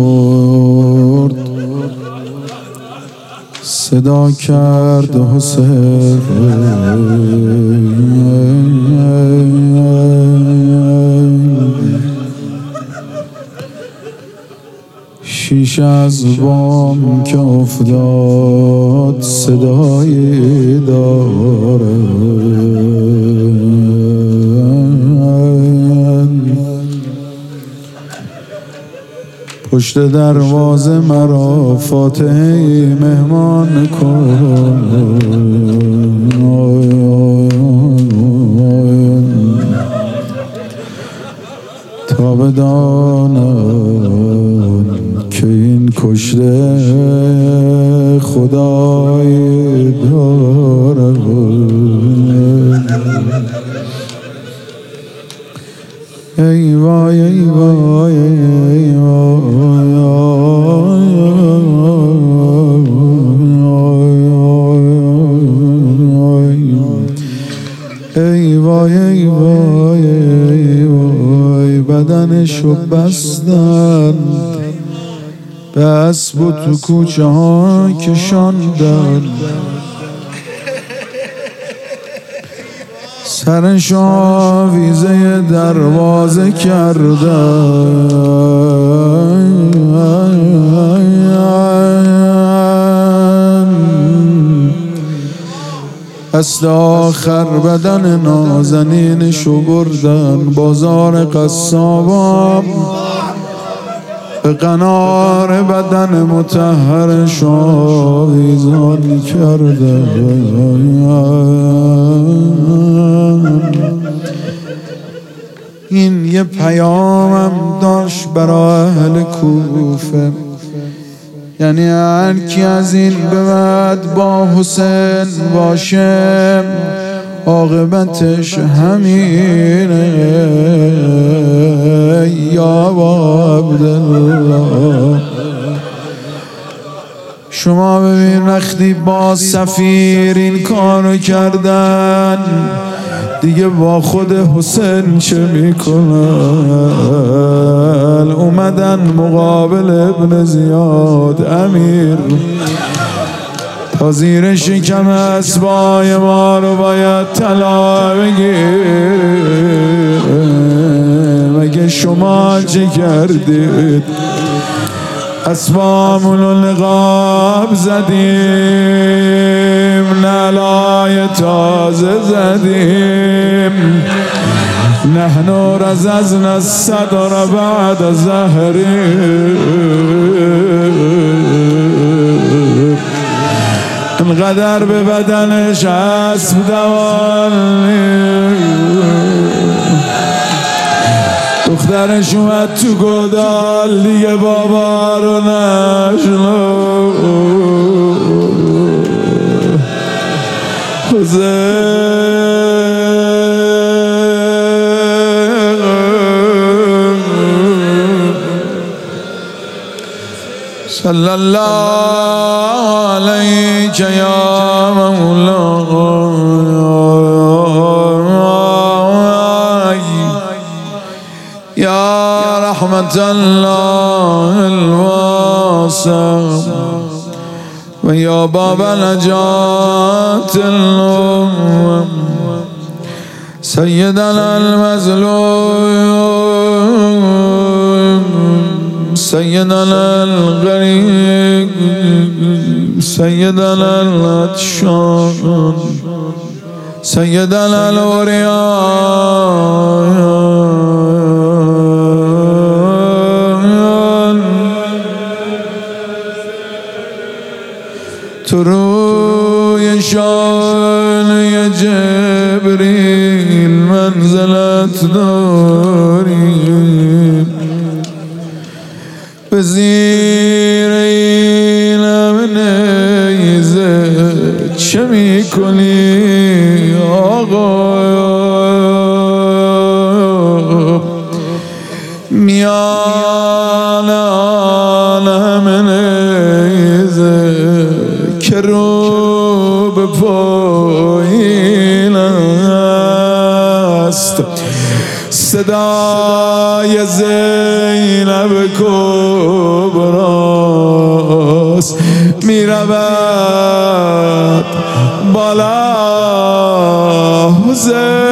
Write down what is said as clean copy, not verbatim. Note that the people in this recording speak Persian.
برد صدا کرد حسین شیشه از بام که افتاد صدایی دارد پشت دروازه مرا فاتحه مهمان کن تا بدانم که این کشته خدای دارد ای وای ای وای ای وای ای وای بدنشو بستن به اسب و تو کوچه ها کشاندن سرش آویزه دروازه کردن دست آخر بدن نازنینشو بردن بازار قصابام به قنار بدن مطهرش آویزان کردن این یه پیامم داشت برای اهل کوفه یعنی هر کی از این به بعد با حسین باشه عاقبتش همینه یا عبدالله شما ببین وقتی با سفیر این کارو کردن دیگه با خود حسین چه میکنن اومدن مقابل ابن زیاد امیر تا زیر شکم اسبای ما رو باید طلا بگیر مگه شما چه کردید اسبامون رو نقاب زدیم نعلای تازه زدیم نحن رززنا الصدر بعد زهریم انقدر به بدنش اسب دوالیم دخترش اومد تو گودال دیگه بابا رو نشنو صلی الله علیک یا مولا یا رحمت الله الواسع و یا باب نجات الامم سیدنا المظلوم سیدنا الغریق سیدنا العطشان سیدنا العریان تو روی شانه جبریل منزلت داری به زیر این نیزه چه میکنی آقا میان عالم نیزه که رو به پایین است صدای زینب کبراست می رود بالا حسین